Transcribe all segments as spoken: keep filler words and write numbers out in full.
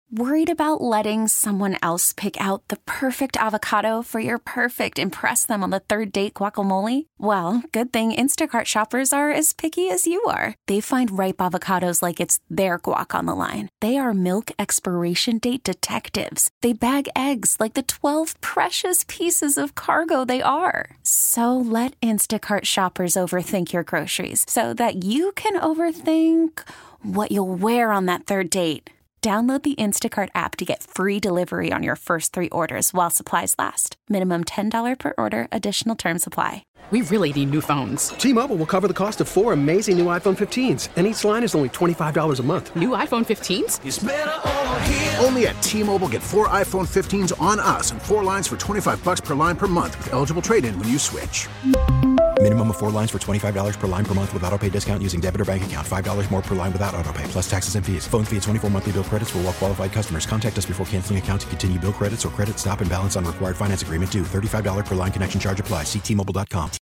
Worried about letting someone else pick out the perfect avocado for your perfect impress them on the third date guacamole? Well, good thing Instacart shoppers are as picky as you are. They find ripe avocados like it's their guac on the line. They are milk expiration date detectives. They bag eggs like the twelve precious pieces of cargo they are. So let Instacart shoppers overthink your groceries so that you can overthink what you'll wear on that third date. Download the Instacart app to get free delivery on your first three orders while supplies last. Minimum ten dollars per order. Additional terms apply. We really need new phones. T-Mobile will cover the cost of four amazing new iPhone fifteens, and each line is only twenty-five dollars a month. New iPhone fifteens? It's better over here. Only at T-Mobile, get four iPhone fifteens on us and four lines for twenty-five dollars per line per month with eligible trade-in when you switch. Minimum of four lines for twenty-five dollars per line per month with autopay discount using debit or bank account. five dollars more per line without autopay, plus taxes and fees. Phone fee at twenty-four monthly bill credits for well-qualified customers. Contact us before canceling account to continue bill credits or credit stop and balance on required finance agreement due. thirty-five dollars per line connection charge applies. See T Mobile dot com.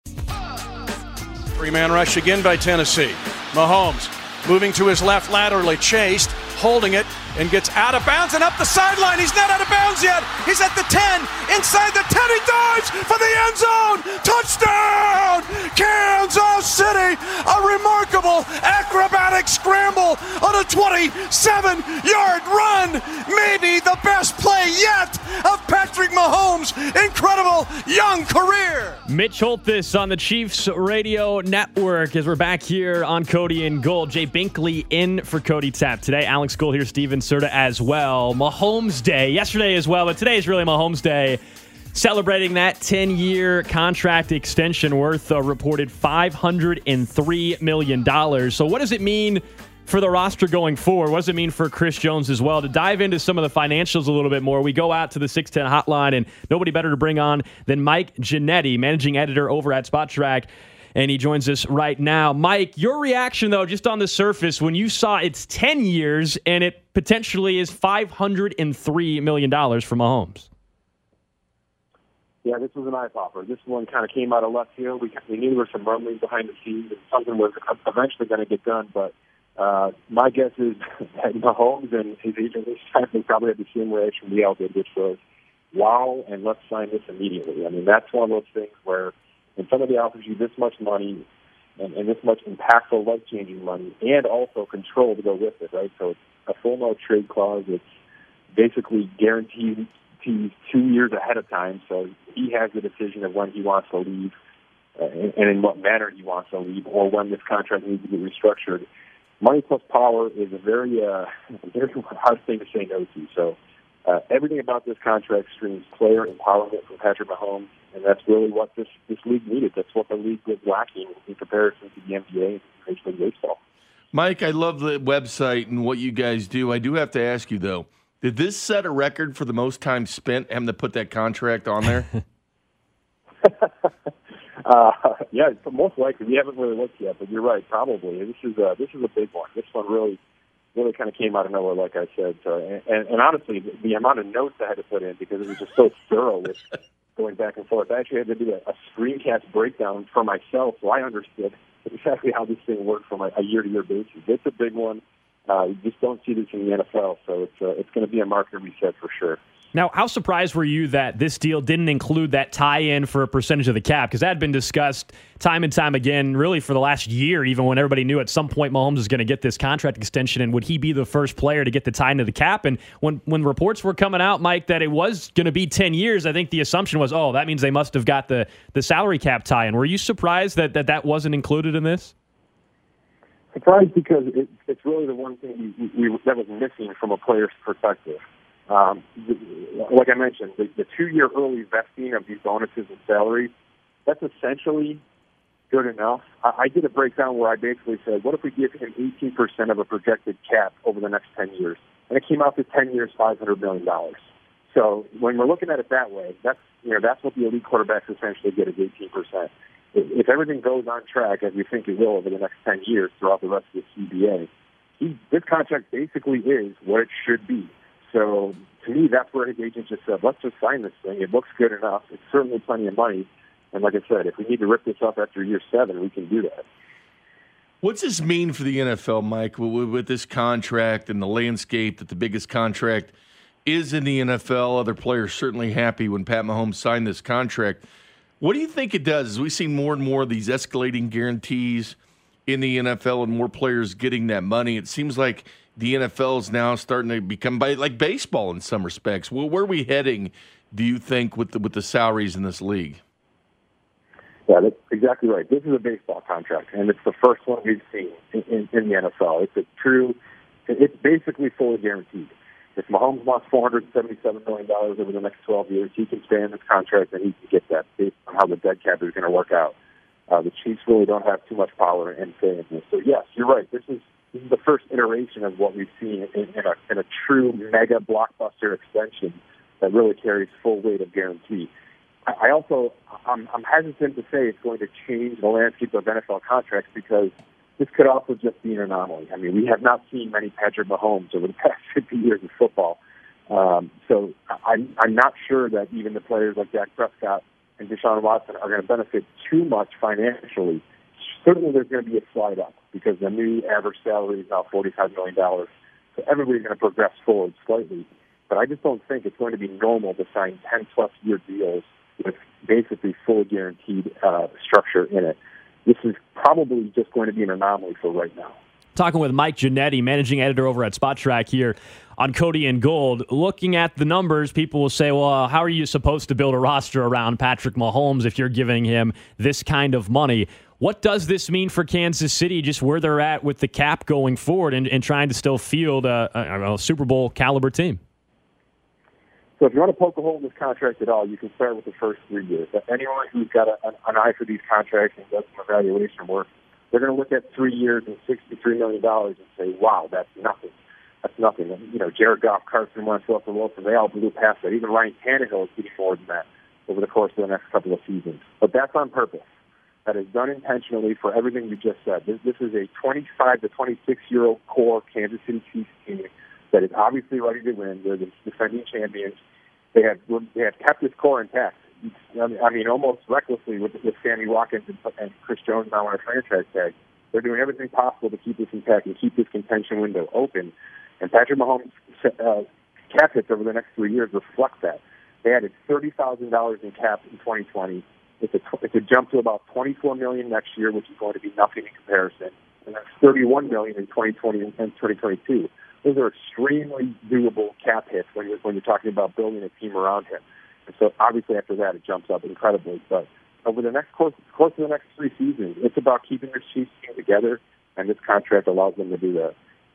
Three-man rush again by Tennessee. Mahomes moving to his left laterally, chased, holding it, and gets out of bounds and up the sideline. He's not out of bounds yet. He's at the ten. Inside the ten, he dives for the end zone. Touchdown! Kansas City! A remarkable acrobatic scramble on a twenty-seven-yard run. Maybe the best play yet of Patrick Mahomes' incredible young career. Mitch Holthus on the Chiefs Radio Network as we're back here on Cody and Gold. Jay Binkley in for Cody Tapp today. Alex Gold here, Steven Serta as well. Mahomes Day yesterday as well, but today is really Mahomes Day. Celebrating that ten-year contract extension worth a reported five hundred three million dollars. So what does it mean for the roster going forward? What does it mean for Chris Jones as well? To dive into some of the financials a little bit more, we go out to the six ten hotline, and nobody better to bring on than Mike Ginnetti, managing editor over at Spot Track. And he joins us right now. Mike, your reaction, though, just on the surface, when you saw it's ten years and it potentially is five hundred three million dollars for Mahomes. Yeah, this was an eye-popper. This one kind of came out of left field. We, we knew there were some rumblings behind the scenes and something was eventually going to get done. But uh, my guess is that Mahomes and his agent this time they probably had the same reaction we all did, which was, wow, and let's sign this immediately. I mean, that's one of those things where when somebody offers you this much money and, and this much impactful, life-changing money, and also control to go with it, right? So it's a full no-trade clause. It's basically guaranteed to two years ahead of time, so he has the decision of when he wants to leave uh, and, and in what manner he wants to leave, or when this contract needs to be restructured. Money plus power is a very, uh, very hard thing to say no to. So uh, everything about this contract screams player empowerment from Patrick Mahomes, and that's really what this, this league needed. That's what the league was lacking in comparison to the N B A and Major League Baseball. Mike, I love the website and what you guys do. I do have to ask you, though, did this set a record for the most time spent having to put that contract on there? uh, yeah, most likely. We haven't really looked yet, but you're right, probably. This is a, this is a big one. This one really really kind of came out of nowhere, like I said. So, and, and, and honestly, the, the amount of notes I had to put in because it was just so thorough with going back and forth. I actually had to do a, a screencast breakdown for myself so I understood exactly how this thing worked from a, a year-to-year basis. It's a big one. Uh, you just don't see this in the N F L, so it's uh, it's going to be a market reset for sure. Now, how surprised were you that this deal didn't include that tie-in for a percentage of the cap? Because that had been discussed time and time again, really for the last year, even when everybody knew at some point Mahomes was going to get this contract extension, and would he be the first player to get the tie into the cap? And when, when reports were coming out, Mike, that it was going to be ten years, I think the assumption was, oh, that means they must have got the, the salary cap tie-in. Were you surprised that that, that wasn't included in this? Surprised because it, it's really the one thing we, we, that was missing from a player's perspective. Um, like I mentioned, the, the two-year early vesting of these bonuses and salaries, that's essentially good enough. I, I did a breakdown where I basically said, what if we give him eighteen percent of a projected cap over the next ten years? And it came out to ten years, five hundred million dollars. So when we're looking at it that way, that's, you know, that's what the elite quarterbacks essentially get is eighteen percent. If everything goes on track, as we think it will over the next ten years throughout the rest of the C B A, he, this contract basically is what it should be. So to me, that's where his agent just said, let's just sign this thing. It looks good enough. It's certainly plenty of money. And like I said, if we need to rip this up after year seven, we can do that. What's this mean for the N F L, Mike, with, with this contract and the landscape that the biggest contract is in the N F L? Other players certainly happy when Pat Mahomes signed this contract. What do you think it does? As we see more and more of these escalating guarantees in the N F L and more players getting that money, it seems like the N F L is now starting to become like baseball in some respects. Well, where are we heading, do you think, with the, with the salaries in this league? Yeah, that's exactly right. This is a baseball contract, and it's the first one we've seen in, in, in the N F L. It's a true, it's basically fully guaranteed. If Mahomes wants four hundred seventy-seven million dollars over the next twelve years, he can stay in this contract and he can get that based on how the dead cap is going to work out. Uh, the Chiefs really don't have too much power in saying this. So, yes, you're right. This is this is the first iteration of what we've seen in, in, a, in a true mega blockbuster extension that really carries full weight of guarantee. I also, I'm, I'm hesitant to say it's going to change the landscape of N F L contracts because this could also just be an anomaly. I mean, we have not seen many Patrick Mahomes over the past fifty years of football. Um, so I'm, I'm not sure that even the players like Dak Prescott and Deshaun Watson are going to benefit too much financially. Certainly there's going to be a slide up because the new average salary is now forty-five million dollars. So everybody's going to progress forward slightly. But I just don't think it's going to be normal to sign ten-plus year deals with basically fully guaranteed uh, structure in it. This is probably just going to be an anomaly for right now. Talking with Mike Ginnetti, managing editor over at Spot Track here on Cody and Gold. Looking at the numbers, people will say, well, how are you supposed to build a roster around Patrick Mahomes if you're giving him this kind of money? What does this mean for Kansas City, just where they're at with the cap going forward and, and trying to still field a, a, a Super Bowl caliber team? So if you want to poke a hole in this contract at all, you can start with the first three years. Anyone who's got a, an, an eye for these contracts and does some evaluation work, they're going to look at three years and sixty-three million dollars and say, wow, that's nothing. That's nothing. And, you know, Jared Goff, Carson Wentz, Russell Wilson, they all blew past that. Even Ryan Tannehill is getting more than that over the course of the next couple of seasons. But that's on purpose. That is done intentionally for everything you just said. This, this is a twenty-five to twenty-six-year-old core Kansas City Chiefs team that is obviously ready to win. They're the defending champions. They have they have kept this core intact. I mean, almost recklessly with, with Sammy Watkins and, and Chris Jones now on a franchise tag. They're doing everything possible to keep this intact and keep this contention window open. And Patrick Mahomes' uh, cap hits over the next three years reflect that. They added thirty thousand dollars in cap in twenty twenty. It's a, it's a jump to about twenty-four million dollars next year, which is going to be nothing in comparison. And that's thirty-one million dollars in twenty twenty and twenty twenty-two. Those are extremely doable cap hits when you're, when you're talking about building a team around him. And so obviously after that it jumps up incredibly. But over the next course, course of the next three seasons, it's about keeping this Chiefs team together, and this contract allows them to do that.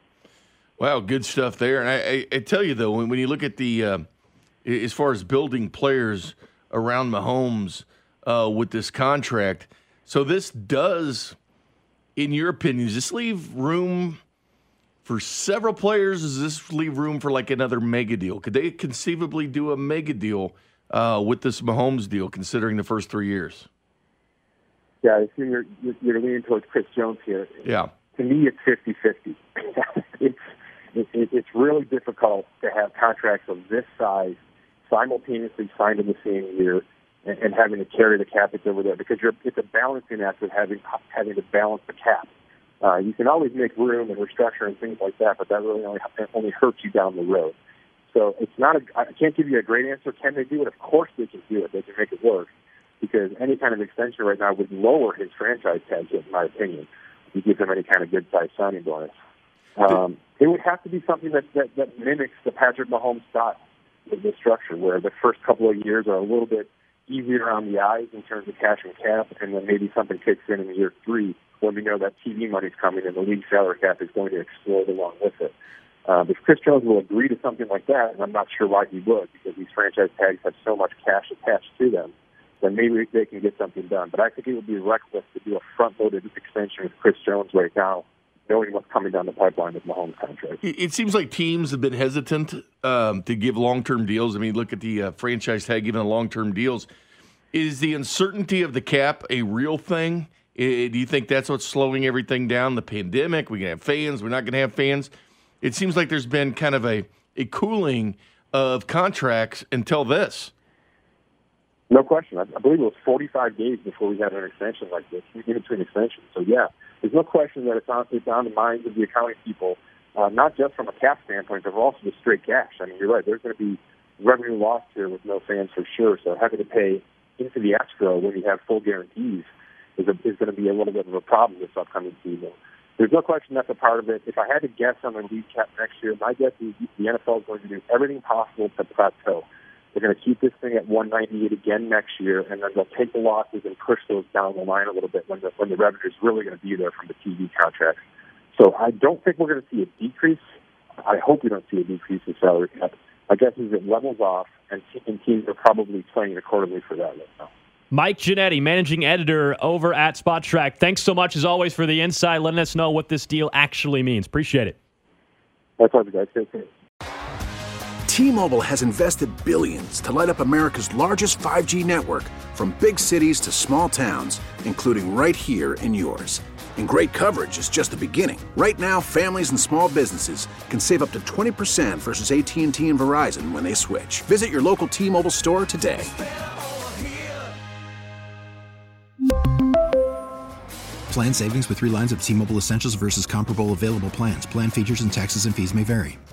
Wow, good stuff there. And I, I, I tell you, though, when, when you look at the uh, as far as building players around Mahomes uh, with this contract, so this does, in your opinion, does this leave room for several players? Does this leave room for like another mega deal? Could they conceivably do a mega deal uh, with this Mahomes deal, considering the first three years? Yeah, I assume you're, you're leaning towards Chris Jones here. Yeah. To me, it's fifty-fifty. it's, it, it's really difficult to have contracts of this size simultaneously signed in the same year and, and having to carry the cap hits over there because you're, it's a balancing act of having, having to balance the cap. Uh, you can always make room and restructure and things like that, but that really only only hurts you down the road. So it's not a. I can't give you a great answer. Can they do it? Of course they can do it. They can make it work because any kind of extension right now would lower his franchise tag, in my opinion. If you give him any kind of good size signing bonus, um, it would have to be something that, that that mimics the Patrick Mahomes style with the structure, where the first couple of years are a little bit easier on the eyes in terms of cash and cap, and then maybe something kicks in in year three when we know that T V money's coming and the league salary cap is going to explode along with it. Uh, if Chris Jones will agree to something like that, and I'm not sure why he would, because these franchise tags have so much cash attached to them, then maybe they can get something done. But I think it would be reckless to do a front-loaded extension with Chris Jones right now, knowing what's coming down the pipeline with Mahomes' contract. It seems like teams have been hesitant um, to give long-term deals. I mean, look at the uh, franchise tag giving long-term deals. Is the uncertainty of the cap a real thing? Do you think that's what's slowing everything down? The pandemic, we're going to have fans, we're not going to have fans. It seems like there's been kind of a, a cooling of contracts until this. No question. I, I believe it was forty-five days before we had an extension like this, in between extensions. So, yeah, there's no question that it's on, it's on the minds of the accounting people, uh, not just from a cap standpoint, but also the straight cash. I mean, you're right. There's going to be revenue lost here with no fans for sure. So having to pay into the escrow when you have full guarantees is, a, is going to be a little bit of a problem this upcoming season. There's no question that's a part of it. If I had to guess on the league cap next year, my guess is the N F L is going to do everything possible to plateau. They're going to keep this thing at one ninety-eight again next year, and then they'll take the losses and push those down the line a little bit when the, when the revenue is really going to be there from the T V contracts. So I don't think we're going to see a decrease. I hope we don't see a decrease in salary cap. My guess is it levels off, and, and teams are probably playing accordingly for that right now. Mike Ginnetti, managing editor over at SpotTrack. Thanks so much, as always, for the insight, letting us know what this deal actually means. Appreciate it. My pleasure, guys. Take care. T-Mobile has invested billions to light up America's largest five G network, from big cities to small towns, including right here in yours. And great coverage is just the beginning. Right now, families and small businesses can save up to twenty percent versus A T and T and Verizon when they switch. Visit your local T-Mobile store today. Plan savings with three lines of T-Mobile Essentials versus comparable available plans. Plan features and taxes and fees may vary.